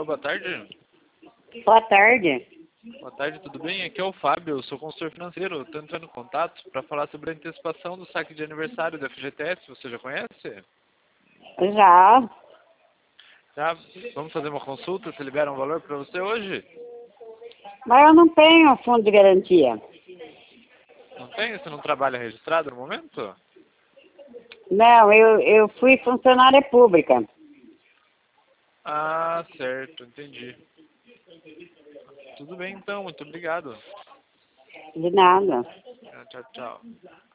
Alô, boa tarde. Boa tarde. Boa tarde, tudo bem? Aqui é o Fábio, eu sou consultor financeiro. Estou entrando em contato para falar sobre a antecipação do saque de aniversário da FGTS. Você já conhece? Já. Já? Vamos fazer uma consulta? Se libera um valor para você hoje? Mas eu não tenho fundo de garantia. Não tem? Você não trabalha registrado no momento? Não, eu fui funcionária pública. Ah, certo, entendi. Tudo bem então, muito obrigado. De nada. Tchau, tchau.